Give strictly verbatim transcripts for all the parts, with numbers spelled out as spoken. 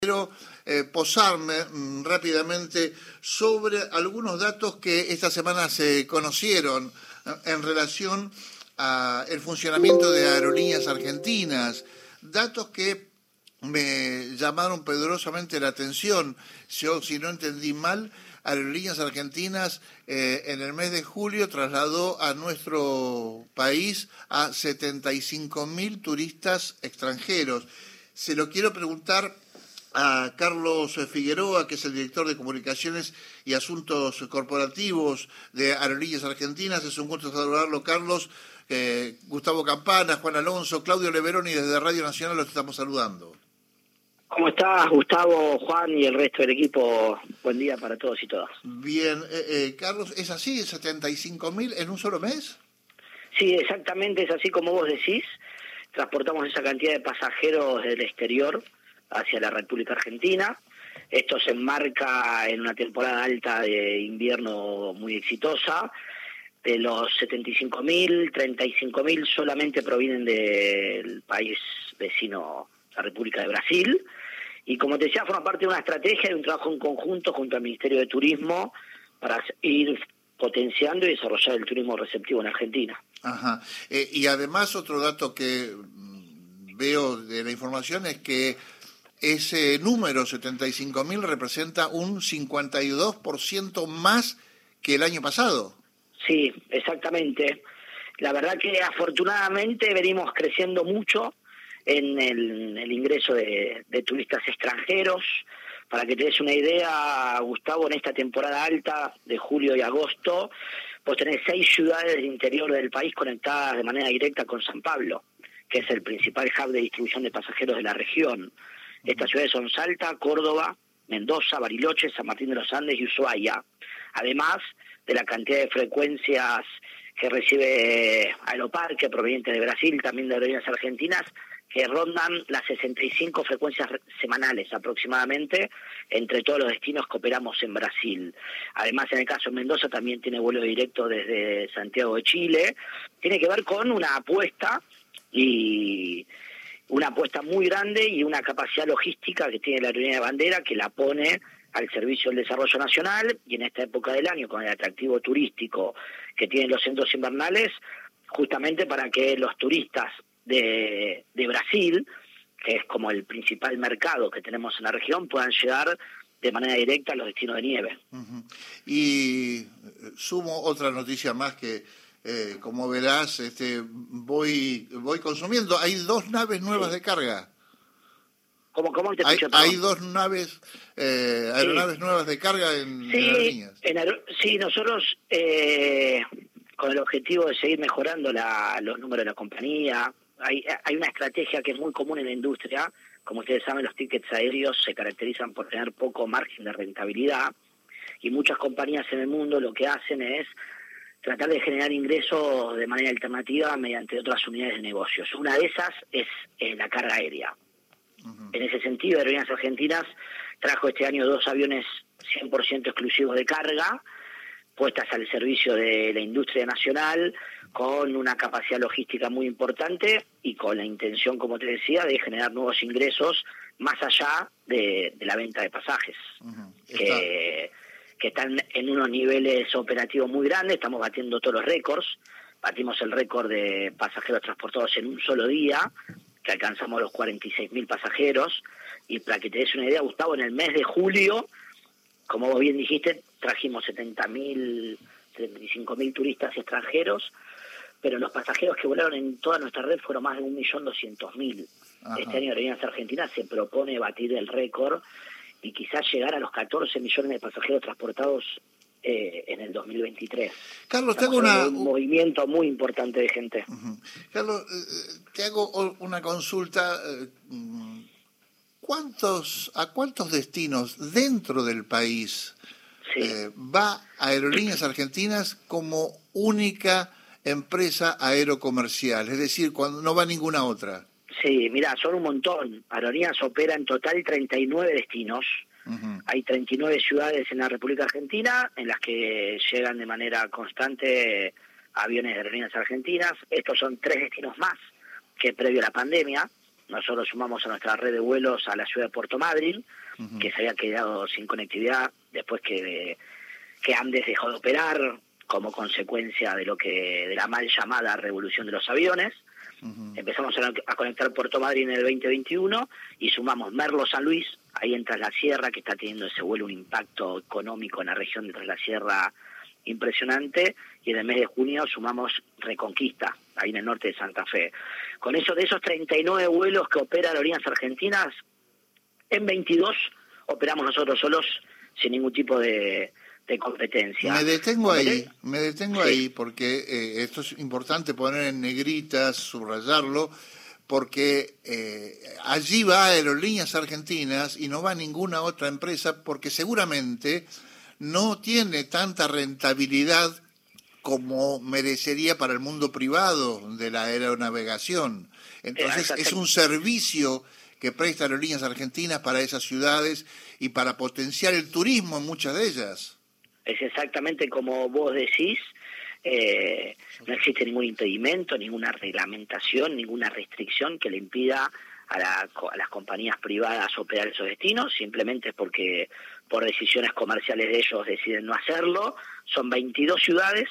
Quiero eh, posarme mm, rápidamente sobre algunos datos que esta semana se conocieron eh, en relación al funcionamiento de Aerolíneas Argentinas, datos que me llamaron poderosamente la atención. Yo, si no entendí mal, Aerolíneas Argentinas eh, en el mes de julio trasladó a nuestro país a setenta y cinco mil turistas extranjeros. Se lo quiero preguntar a Carlos Figueroa, que es el director de Comunicaciones y Asuntos Corporativos de Aerolíneas Argentinas. Es un gusto saludarlo, Carlos. Eh, Gustavo Campana, Juan Alonso, Claudio Leveroni desde Radio Nacional los estamos saludando. ¿Cómo estás, Gustavo, Juan y el resto del equipo? Buen día para todos y todas. Bien, eh, eh, Carlos, ¿es así, setenta y cinco mil en un solo mes? Sí, exactamente, es así como vos decís. Transportamos esa cantidad de pasajeros del exterior hacia la República Argentina. Esto se enmarca en una temporada alta de invierno muy exitosa. De los setenta y cinco mil, treinta y cinco mil solamente provienen del país vecino, la República de Brasil. Y como te decía, forma parte de una estrategia de un trabajo en conjunto junto al Ministerio de Turismo para ir potenciando y desarrollar el turismo receptivo en Argentina. Ajá. Eh, y además otro dato que veo de la información es que ese número, setenta y cinco mil, representa un cincuenta y dos por ciento más que el año pasado. Sí, exactamente. La verdad que afortunadamente venimos creciendo mucho en el, en el ingreso de, de turistas extranjeros. Para que te des una idea, Gustavo, en esta temporada alta de julio y agosto, vos tenés seis ciudades del interior del país conectadas de manera directa con San Pablo, que es el principal hub de distribución de pasajeros de la región. Estas ciudades son Salta, Córdoba, Mendoza, Bariloche, San Martín de los Andes y Ushuaia. Además de la cantidad de frecuencias que recibe Aeroparque, proveniente de Brasil, también de Aerolíneas Argentinas, que rondan las sesenta y cinco frecuencias semanales aproximadamente entre todos los destinos que operamos en Brasil. Además, en el caso de Mendoza también tiene vuelo directo desde Santiago de Chile. Tiene que ver con una apuesta y una apuesta muy grande y una capacidad logística que tiene la aerolínea de bandera, que la pone al servicio del desarrollo nacional, y en esta época del año, con el atractivo turístico que tienen los centros invernales, justamente para que los turistas de, de Brasil, que es como el principal mercado que tenemos en la región, puedan llegar de manera directa a los destinos de nieve. Uh-huh. Y sumo otra noticia más que Eh, como verás, este, voy voy consumiendo. Hay dos naves nuevas sí. de carga. ¿Cómo, cómo te hay, escucho, hay dos naves, eh, aeronaves sí. nuevas de carga en, sí, en Aerolíneas. En aer- sí, nosotros eh, con el objetivo de seguir mejorando la, los números de la compañía. Hay, hay una estrategia que es muy común en la industria. Como ustedes saben, los tickets aéreos se caracterizan por tener poco margen de rentabilidad, y muchas compañías en el mundo lo que hacen es tratar de generar ingresos de manera alternativa mediante otras unidades de negocios. Una de esas es eh, la carga aérea. Uh-huh. En ese sentido, Aerolíneas Argentinas trajo este año dos aviones cien por ciento exclusivos de carga, puestas al servicio de la industria nacional, con una capacidad logística muy importante y con la intención, como te decía, de generar nuevos ingresos más allá de, de la venta de pasajes. Uh-huh. que que están en unos niveles operativos muy grandes. Estamos batiendo todos los récords. Batimos el récord de pasajeros transportados en un solo día, que alcanzamos los cuarenta y seis mil pasajeros. Y para que te des una idea, Gustavo, en el mes de julio, como vos bien dijiste, trajimos setenta mil, setenta y cinco mil turistas extranjeros, pero los pasajeros que volaron en toda nuestra red fueron más de un millón doscientos mil. Este año Aerolíneas Argentinas se propone batir el récord y quizás llegar a los catorce millones de pasajeros transportados eh, en el dos mil veintitrés. Carlos, te hago una... un movimiento muy importante de gente. Uh-huh. Carlos, te hago una consulta. ¿Cuántos, a cuántos destinos dentro del país sí. eh, va Aerolíneas Argentinas como única empresa aerocomercial? Es decir, cuando no va ninguna otra. Sí, mirá, son un montón. Aerolíneas opera en total treinta y nueve destinos. Uh-huh. Hay treinta y nueve ciudades en la República Argentina en las que llegan de manera constante aviones de Aerolíneas Argentinas. Estos son tres destinos más que previo a la pandemia. nosotros sumamos a nuestra red de vuelos a la ciudad de Puerto Madryn, uh-huh. que se había quedado sin conectividad después que, que Andes dejó de operar como consecuencia de lo que de la mal llamada revolución de los aviones. Uh-huh. Empezamos a, a conectar Puerto Madryn en el veinte veintiuno y sumamos Merlo San Luis, ahí en Tras la Sierra, que está teniendo ese vuelo un impacto económico en la región de Tras la Sierra impresionante, y en el mes de junio sumamos Reconquista, ahí en el norte de Santa Fe. Con eso, de esos treinta y nueve vuelos que opera Aerolíneas Argentinas, en veintidós operamos nosotros solos sin ningún tipo de, de competencia. Me detengo ahí, me detengo sí. ahí, porque eh, esto es importante poner en negritas, subrayarlo, porque eh, allí va Aerolíneas Argentinas y no va ninguna otra empresa, porque seguramente no tiene tanta rentabilidad como merecería para el mundo privado de la aeronavegación. Entonces es un servicio que presta Aerolíneas Argentinas para esas ciudades y para potenciar el turismo en muchas de ellas. Es exactamente como vos decís, eh, no existe ningún impedimento, ninguna reglamentación, ninguna restricción que le impida a, la, a las compañías privadas operar esos destinos, simplemente es porque por decisiones comerciales de ellos deciden no hacerlo. Son veintidós ciudades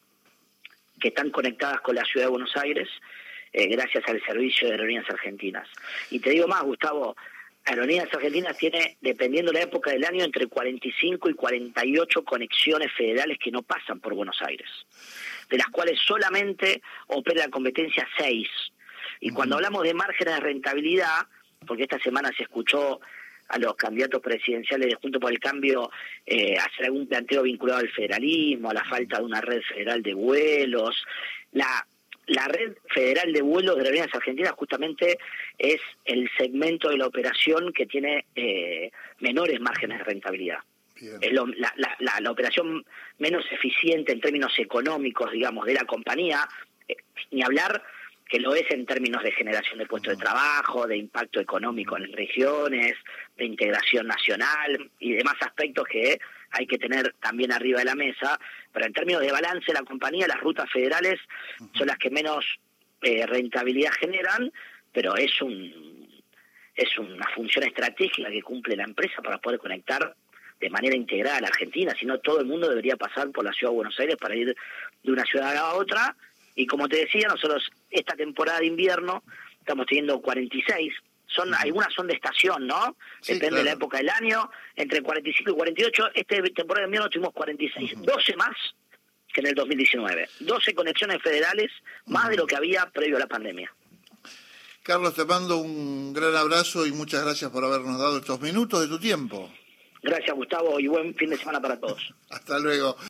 que están conectadas con la ciudad de Buenos Aires, eh, gracias al servicio de Aerolíneas Argentinas. Y te digo más, Gustavo, Aerolíneas Argentinas tiene, dependiendo de la época del año, entre cuarenta y cinco y cuarenta y ocho conexiones federales que no pasan por Buenos Aires, de las cuales solamente opera la competencia seis. Y uh-huh. cuando hablamos de márgenes de rentabilidad, porque esta semana se escuchó a los candidatos presidenciales de Juntos por el Cambio eh, hacer algún planteo vinculado al federalismo, a la falta de una red federal de vuelos. La, la red federal de vuelos de Aerolíneas Argentinas justamente es el segmento de la operación que tiene eh, menores márgenes de rentabilidad. Bien. Es lo, la, la, la, la operación menos eficiente en términos económicos, digamos, de la compañía, eh, ni hablar que lo es en términos de generación de puestos de trabajo, de impacto económico en regiones, de integración nacional y demás aspectos que hay que tener también arriba de la mesa. Pero en términos de balance de la compañía, las rutas federales son las que menos eh, rentabilidad generan, pero es un es una función estratégica que cumple la empresa para poder conectar de manera integrada a la Argentina. Si no, todo el mundo debería pasar por la ciudad de Buenos Aires para ir de una ciudad a otra. Y como te decía, nosotros esta temporada de invierno estamos teniendo cuarenta y seis, son uh-huh. algunas son de estación, ¿no? Sí, depende claro. de la época del año, entre cuarenta y cinco y cuarenta y ocho, esta temporada de invierno tuvimos cuarenta y seis, uh-huh. doce más que en el dos mil diecinueve, doce conexiones federales, más uh-huh. de lo que había previo a la pandemia. Carlos, te mando un gran abrazo y muchas gracias por habernos dado estos minutos de tu tiempo. Gracias, Gustavo, y buen fin de semana para todos. Hasta luego.